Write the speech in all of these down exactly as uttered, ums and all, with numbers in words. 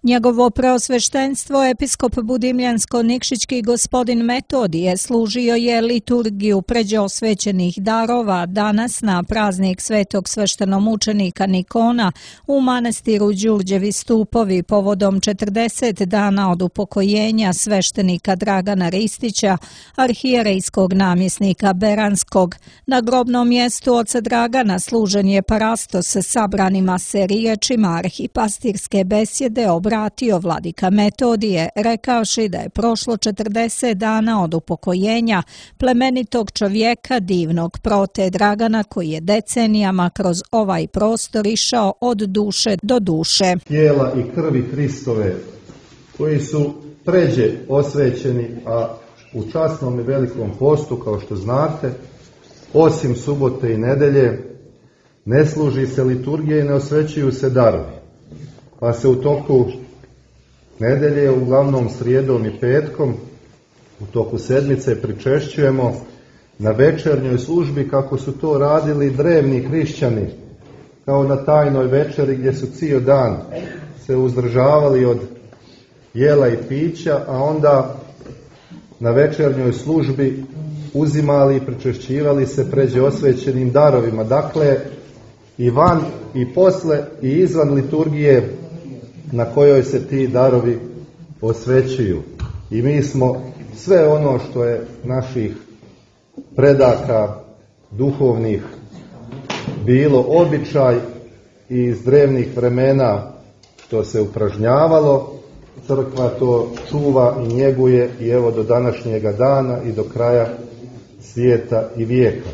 Njegovo preosveštenstvo episkop Budimljansko-Nikšićki gospodin Metodije služio je liturgiju pređe osvećenih darova danas na praznik svetog sveštenomučenika Nikona u manastiru Đurđevi stupovi povodom četrdeset dana od upokojenja sveštenika Dragana Ristića, arhijerejskog namjesnika Beranskog. Na grobnom mjestu oca Dragana služen je parastos sabranima se riječima arhipastirske besjede obratio vladika Metodije, rekavši da je prošlo četrdeset dana od upokojenja plemenitog čovjeka, divnog prote Dragana, koji je decenijama kroz ovaj prostor išao od duše do duše. Tijela i krvi Hristove, koji su pređe osvećeni, a u časnom i velikom postu, kao što znate, osim subote i nedelje, ne služi se liturgija i ne osvećuju se darovi. Pa se u toku nedelje, uglavnom srijedom i petkom, u toku sedmice pričešćujemo na večernjoj službi kako su to radili drevni hrišćani, kao na tajnoj večeri gdje su cijel dan se uzdržavali od jela i pića, a onda na večernjoj službi uzimali i pričešćivali se pređe osvećenim darovima. Dakle, i van i posle i izvan liturgije na kojoj se ti darovi osvećuju. I mi smo sve ono što je naših predaka duhovnih bilo običaj i iz drevnih vremena to se upražnjavalo, crkva to čuva i njeguje i evo do današnjega dana i do kraja svijeta i vijeka.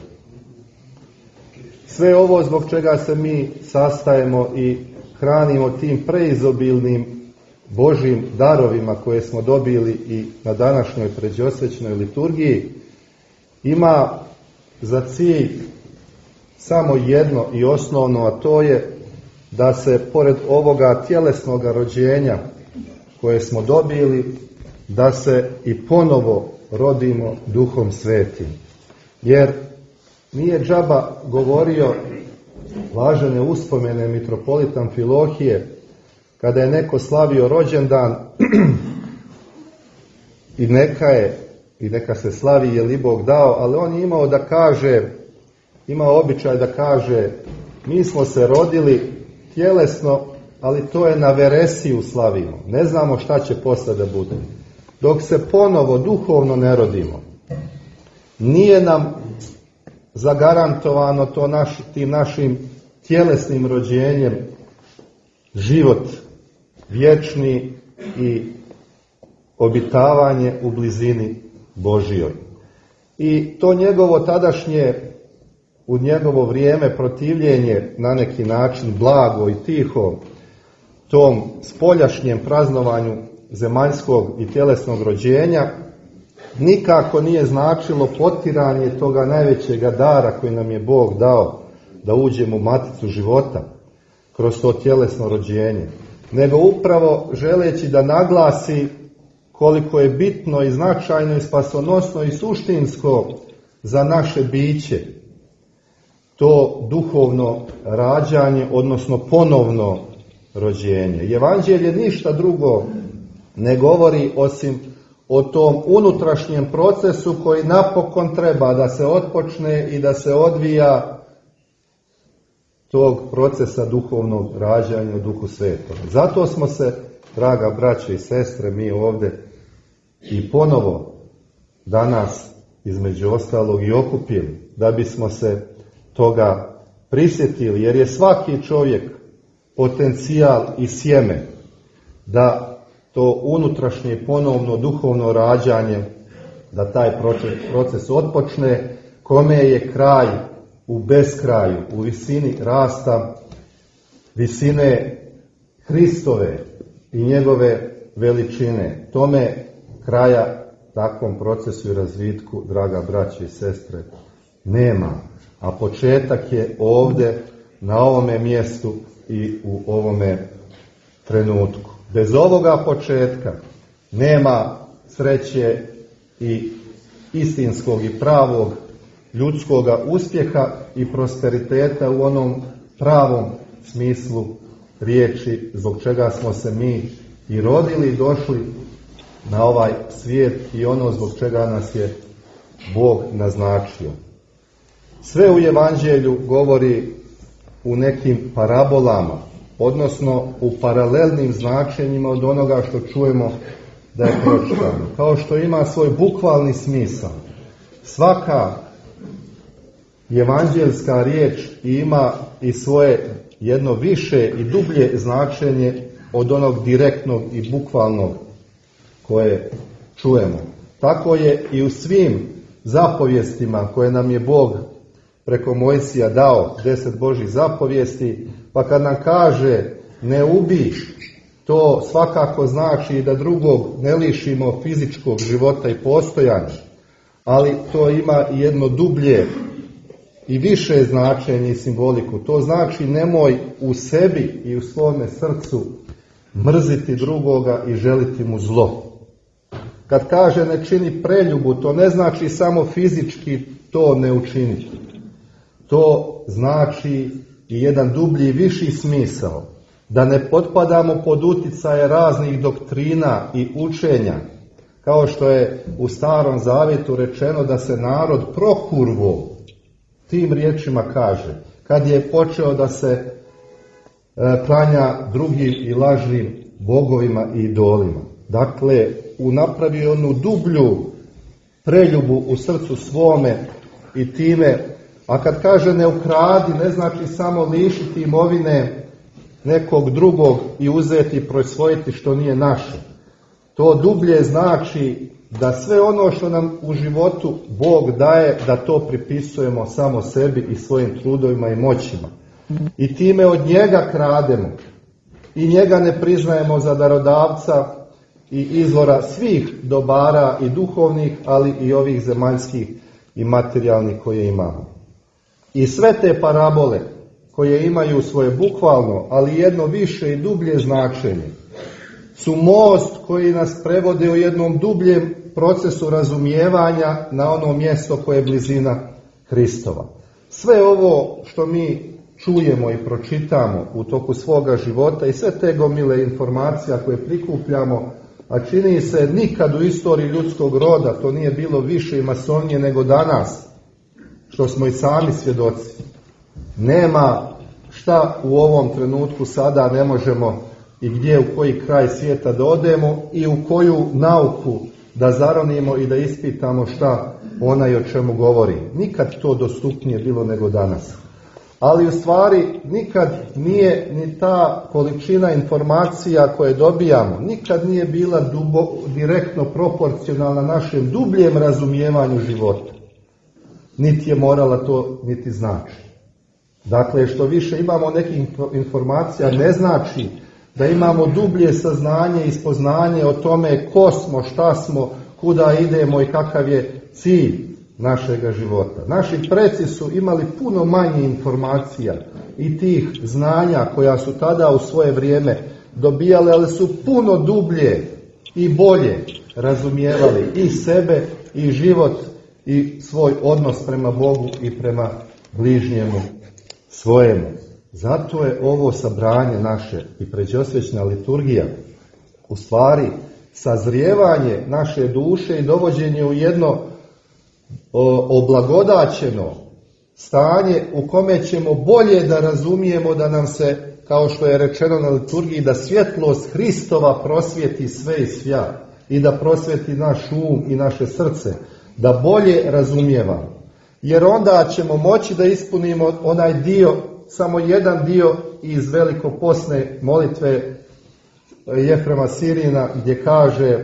Sve ovo zbog čega se mi sastajemo i hranimo tim preizobilnim Božjim darovima koje smo dobili i na današnjoj pređosvećnoj liturgiji, ima za cilj samo jedno i osnovno, a to je da se pored ovoga tjelesnog rođenja koje smo dobili, da se i ponovo rodimo Duhom Svetim. Jer nije džaba govorio blažene uspomene mitropolita Amfilohije kada je neko slavio rođendan i neka je i neka se slavi je li Bog dao, ali on je imao da kaže, imao običaj da kaže, mi smo se rodili tjelesno, ali to je na veresiju slavimo. Ne znamo šta će posle da bude. Dok se ponovo duhovno ne rodimo, nije nam zagarantovano to naš, tim našim tjelesnim rođenjem život vječni i obitavanje u blizini Božjoj. I to njegovo tadašnje, u njegovo vrijeme protivljenje na neki način blago i tiho tom spoljašnjem praznovanju zemaljskog i tjelesnog rođenja nikako nije značilo potiranje toga najvećega dara koji nam je Bog dao da uđemo u maticu života kroz to tjelesno rođenje, nego upravo želeći da naglasi koliko je bitno i značajno i spasonosno i suštinsko za naše biće to duhovno rađanje, odnosno ponovno rođenje. Evanđelje ništa drugo ne govori osim o tom unutrašnjem procesu koji napokon treba da se otpočne i da se odvija tog procesa duhovnog rađanja u Duhu Svetom. Zato smo se, draga braće i sestre, mi ovdje i ponovo danas između ostalog i okupili, da bismo se toga prisjetili, jer je svaki čovjek potencijal i sjeme da to unutrašnje ponovno duhovno rađanje, da taj proces, proces otpočne, kome je kraj u beskraju, u visini rasta, visine Hristove i njegove veličine. Tome kraja takvom procesu i razvitku, draga braće i sestre, nema. A početak je ovdje, na ovome mjestu i u ovome trenutku. Bez ovoga početka nema sreće i istinskog i pravog ljudskoga uspjeha i prosperiteta u onom pravom smislu riječi, zbog čega smo se mi i rodili i došli na ovaj svijet i ono zbog čega nas je Bog naznačio. Sve u Evanđelju govori u nekim parabolama, odnosno u paralelnim značenjima od onoga što čujemo da je pročitano. Kao što ima svoj bukvalni smisao. Svaka evanđeljska riječ ima i svoje jedno više i dublje značenje od onog direktnog i bukvalnog koje čujemo. Tako je i u svim zapovjestima koje nam je Bog preko Mojsija dao, deset Božjih zapovijesti, pa kad nam kaže ne ubiš, to svakako znači da drugog ne lišimo fizičkog života i postojanja, ali to ima i jedno dublje i više značenje i simboliku. To znači nemoj u sebi i u svome srcu mrziti drugoga i želiti mu zlo. Kad kaže ne čini preljubu, to ne znači samo fizički to ne učiniti. To znači i jedan dublji i viši smisao. Da ne potpadamo pod uticaje raznih doktrina i učenja, kao što je u Starom Zavjetu rečeno da se narod prokurvo, tim riječima kaže, kad je počeo da se e, klanja drugim i lažnim bogovima i idolima. Dakle, napravio onu dublju preljubu u srcu svome i time, a kad kaže ne ukradi, ne znači samo lišiti imovine nekog drugog i uzeti i prosvojiti što nije naše. To dublje znači da sve ono što nam u životu Bog daje, da to pripisujemo samo sebi i svojim trudovima i moćima. I time od njega krademo i njega ne priznajemo za darodavca i izvora svih dobara i duhovnih, ali i ovih zemaljskih i materijalnih koje imamo. I sve te parabole koje imaju svoje bukvalno, ali jedno više i dublje značenje, su most koji nas prevode u jednom dubljem procesu razumijevanja na ono mjesto koje je blizina Hristova. Sve ovo što mi čujemo i pročitamo u toku svoga života i sve te gomile informacija koje prikupljamo, a čini se nikad u istoriji ljudskog roda to nije bilo više i masovnije nego danas, što smo i sami svjedoci. Nema šta u ovom trenutku sada ne možemo i gdje u koji kraj svijeta da odemo i u koju nauku da zaronimo i da ispitamo šta ona i o čemu govori. Nikad to dostupnije bilo nego danas. Ali u stvari nikad nije ni ta količina informacija koje dobijamo, nikad nije bila dubo, direktno proporcionalna našem dubljem razumijevanju života. Niti je morala to niti znači. Dakle, što više imamo nekih informacija, ne znači da imamo dublje saznanje i spoznanje o tome ko smo, šta smo, kuda idemo i kakav je cilj našega života. Naši preci su imali puno manje informacija i tih znanja koja su tada u svoje vrijeme dobijali, ali su puno dublje i bolje razumijevali i sebe i život i svoj odnos prema Bogu i prema bližnjemu svojemu. Zato je ovo sabranje naše i pređosvećna liturgija u stvari sazrijevanje naše duše i dovođenje u jedno oblagodaćeno stanje u kome ćemo bolje da razumijemo da nam se, kao što je rečeno na liturgiji, da svjetlost Hristova prosvjeti sve i svja i da prosvjeti naš um i naše srce, da bolje razumijevamo. Jer onda ćemo moći da ispunimo onaj dio, samo jedan dio iz velikoposne molitve Jefrema Sirina gdje kaže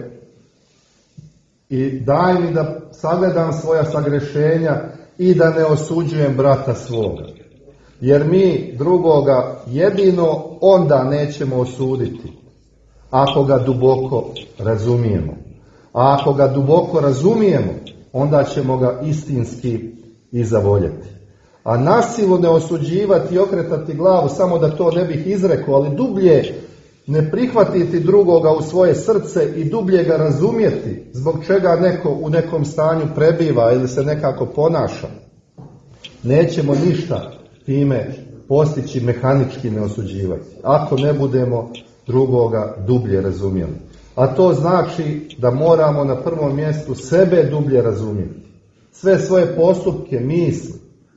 i daj mi da sagledam svoja sagrešenja i da ne osuđujem brata svoga. Jer mi drugoga jedino onda nećemo osuditi ako ga duboko razumijemo. A ako ga duboko razumijemo, onda ćemo ga istinski i zavoljeti. A nasilu ne osuđivati i okretati glavu samo da to ne bih izrekao, ali dublje ne prihvatiti drugoga u svoje srce i dublje ga razumjeti zbog čega neko u nekom stanju prebiva ili se nekako ponaša. Nećemo ništa time postići mehanički ne osuđivati. Ako ne budemo drugoga dublje razumjeli. A to znači da moramo na prvom mjestu sebe dublje razumjeti. Sve svoje postupke, misli,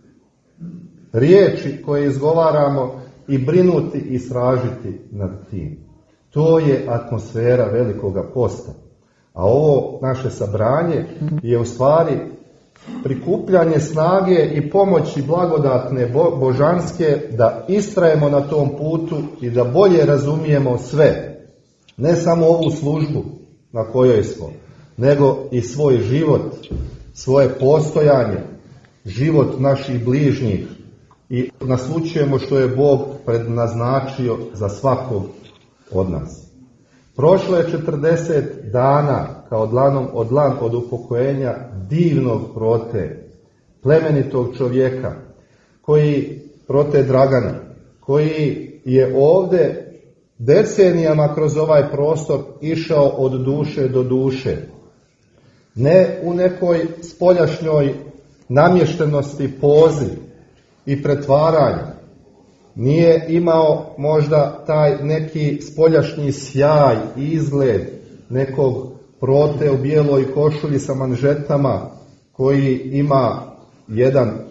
riječi koje izgovaramo i brinuti i istražiti nad tim. To je atmosfera velikoga posta. A ovo naše sabranje je u stvari prikupljanje snage i pomoći blagodatne bo- božanske da istrajemo na tom putu i da bolje razumijemo sve. Ne samo ovu službu na kojoj smo, nego i svoj život, svoje postojanje, život naših bližnjih i naslućujemo što je Bog prednaznačio za svakog od nas. Prošlo je četrdeset dana kao dlanom od dlan od upokojenja divnog prote, plemenitog čovjeka, koji prote Dragana, koji je ovdje decenijama kroz ovaj prostor išao od duše do duše. Ne u nekoj spoljašnjoj namještenosti, pozi i pretvaranja. Nije imao možda taj neki spoljašnji sjaj i izgled nekog prote u bijeloj košulji sa manžetama koji ima jedan e,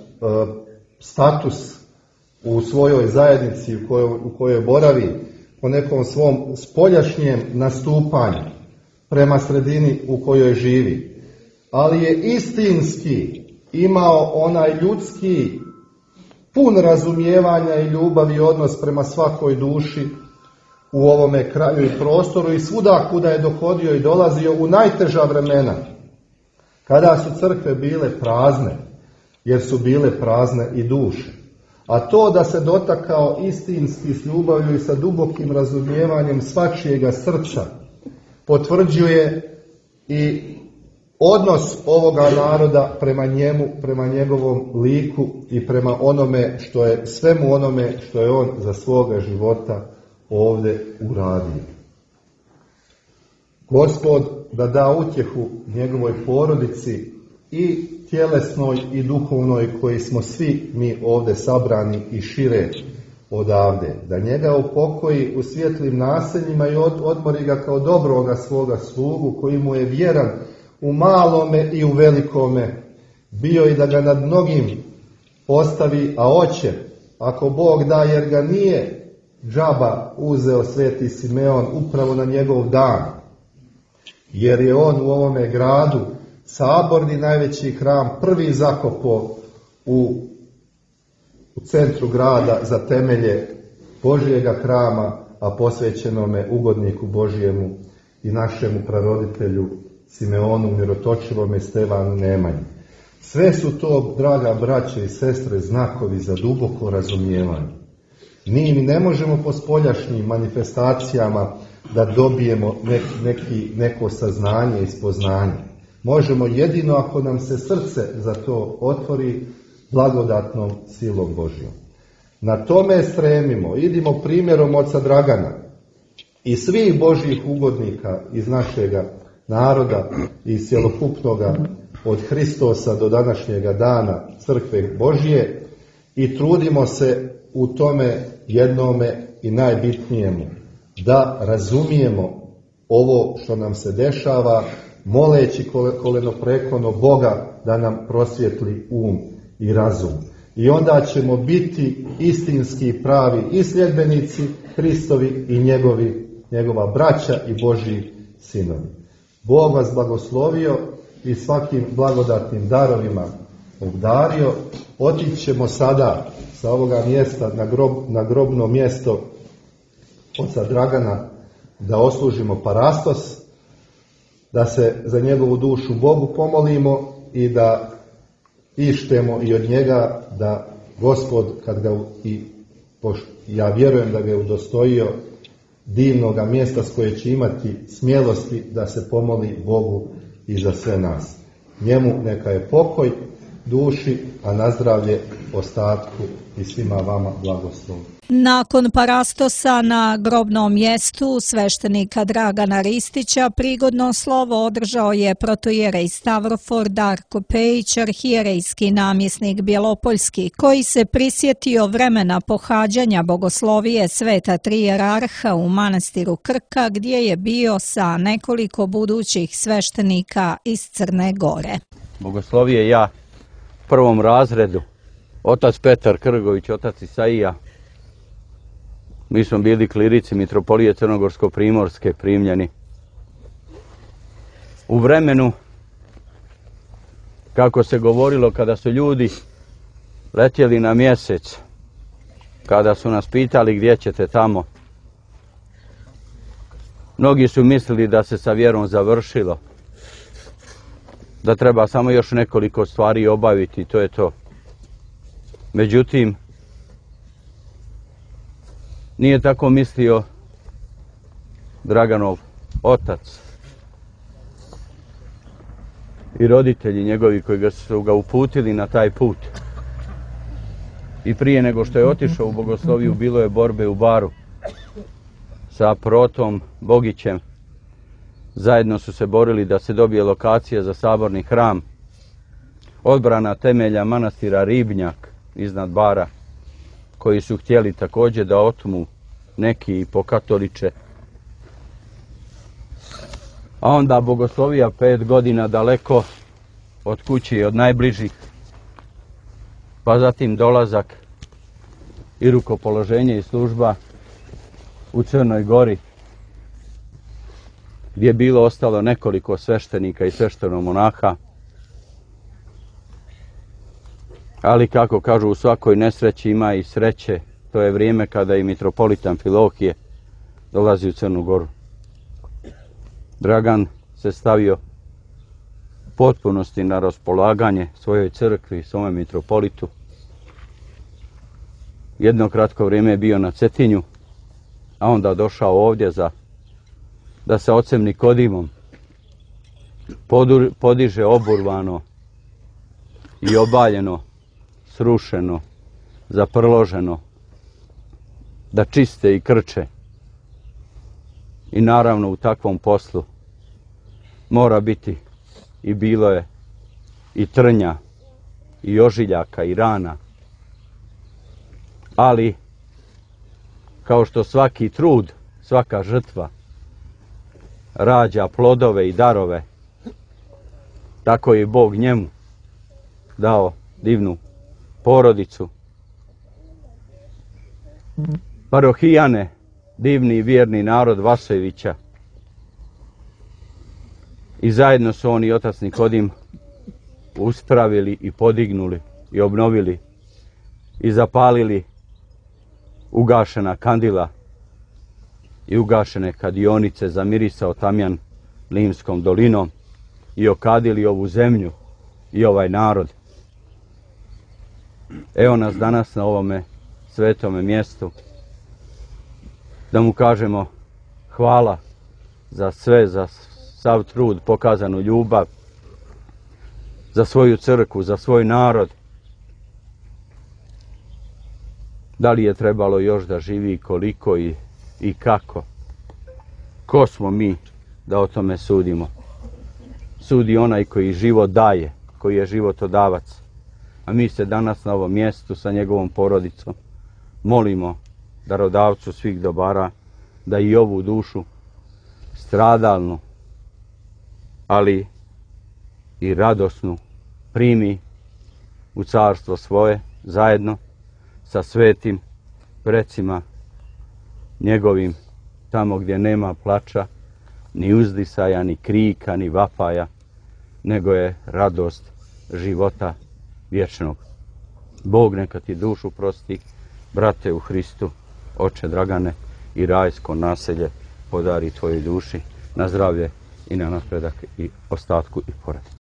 status u svojoj zajednici u kojoj, u kojoj boravi, po nekom svom spoljašnjem nastupanju prema sredini u kojoj živi. Ali je istinski imao onaj ljudski pun razumijevanja i ljubavi i odnos prema svakoj duši u ovome kraju i prostoru i svuda kuda je dohodio i dolazio u najteža vremena, kada su crkve bile prazne, jer su bile prazne i duše. A to da se dotakao istinski s ljubavlju i sa dubokim razumijevanjem svačijega srca potvrđuje i odnos ovoga naroda prema njemu, prema njegovom liku i prema onome što je, svemu onome što je on za svoga života ovdje uradio. Gospod da da utjehu njegovoj porodici i tjelesnoj i duhovnoj, koji smo svi mi ovdje sabrani i šire odavde. Da njega upokoji u svjetlim naseljima i odmori ga kao dobroga svoga slugu, koji mu je vjeran u malome i u velikome bio i da ga nad mnogim postavi, a oće, ako Bog da, jer ga nije džaba uzeo sveti Simeon upravo na njegov dan, jer je on u ovome gradu saborni najveći hram prvi zakopo u, u centru grada za temelje Božjega hrama, a posvećenome ugodniku Božjemu i našemu praroditelju Simeonu Mirotočivome i Stevanu Nemanji. Sve su to, draga braće i sestre, znakovi za duboko razumijevanje. Mi ne možemo po spoljašnjim manifestacijama da dobijemo neki, neki, neko saznanje i spoznanje. Možemo jedino ako nam se srce za to otvori blagodatnom silom Božjom. Na tome stremimo, idimo primjerom oca Dragana i svih Božjih ugodnika iz našega naroda i cjelokupnoga od Hristosa do današnjega dana crkve Božje i trudimo se u tome jednome i najbitnijemu, da razumijemo ovo što nam se dešava, moleći kolenoprekono Boga da nam prosvjetli um i razum. I onda ćemo biti istinski pravi i sljedbenici Hristovi i njegovi, njegova braća i Božji sinovi. Bog vas blagoslovio i svakim blagodatnim darovima obdario. Otići ćemo sada sa ovoga mjesta na, grob, na grobno mjesto oca Dragana da oslužimo parastos, da se za njegovu dušu Bogu pomolimo i da ištemo i od njega da Gospod, kad ga i ja vjerujem da ga je udostojio divnoga mjesta s koje će imati smjelosti da se pomoli Bogu i za sve nas. Njemu neka je pokoj, duši, a na zdravlje ostatku i svima vama blagoslov. Nakon parastosa na grobnom mjestu sveštenika Dragana Ristića prigodno slovo održao je protoijerej Stavrofor Darko Pejić, arhijerejski namjesnik Bjelopoljski, koji se prisjetio vremena pohađanja bogoslovije sveta tri jerarha u manastiru Krka, gdje je bio sa nekoliko budućih sveštenika iz Crne Gore. Bogoslovije ja u prvom razredu, otac Petar Krgović, otac Isaija. Mi smo bili klirici mitropolije Crnogorsko-primorske primljeni. U vremenu, kako se govorilo, kada su ljudi letjeli na mjesec, kada su nas pitali gdje ćete tamo, mnogi su mislili da se sa vjerom završilo, da treba samo još nekoliko stvari obaviti, to je to. Međutim, nije tako mislio Draganov otac i roditelji njegovi koji ga su ga uputili na taj put. I prije nego što je otišao u bogosloviju, bilo je borbe u Baru sa Protom Bogićem. Zajedno su se borili da se dobije lokacija za saborni hram, odbrana temelja manastira Ribnjak iznad Bara, koji su htjeli također da otmu neki i pokatoliče. A onda bogoslovija pet godina daleko od kuće i od najbližih, pa zatim dolazak i rukopoloženje i služba u Crnoj Gori, gdje je bilo ostalo nekoliko sveštenika i sveštenomonaha. Ali kako kažu, u svakoj nesreći ima i sreće. To je vrijeme kada i mitropolit Amfilohije dolazi u Crnu Goru. Dragan se stavio u potpunosti na raspolaganje svojoj crkvi, svome mitropolitu. Jedno kratko vrijeme je bio na Cetinju, a onda došao ovdje za da se ocem Nikodimom podiže oburvano i obaljeno, srušeno, zaprloženo, da čiste i krče. I naravno u takvom poslu mora biti i bilo je i trnja, i ožiljaka, i rana. Ali, kao što svaki trud, svaka žrtva rađa plodove i darove, tako je Bog njemu dao divnu porodicu. Parohijane, divni i vjerni narod Vasojevića. I zajedno su on i otac Nikodim uspravili i podignuli i obnovili i zapalili ugašena kandila i ugašene kadionice, zamirisao tamjan Limskom dolinom i okadili ovu zemlju i ovaj narod. Evo nas danas na ovome svetome mjestu, da mu kažemo hvala za sve, za sav trud, pokazanu ljubav, za svoju crkvu, za svoj narod. Da li je trebalo još da živi, koliko i, i kako? Ko smo mi da o tome sudimo? Sudi onaj koji život daje, koji je životodavac. A mi se danas na ovom mjestu sa njegovom porodicom molimo darodavcu svih dobara da i ovu dušu stradalnu, ali i radosnu primi u carstvo svoje zajedno sa svetim precima njegovim, tamo gdje nema plača, ni uzdisaja, ni krika, ni vapaja, nego je radost života vječnog. Bog neka ti dušu prosti, brate u Hristu, oče Dragane, i rajsko naselje podari tvojoj duši na zdravlje i na napredak i ostatku i pored.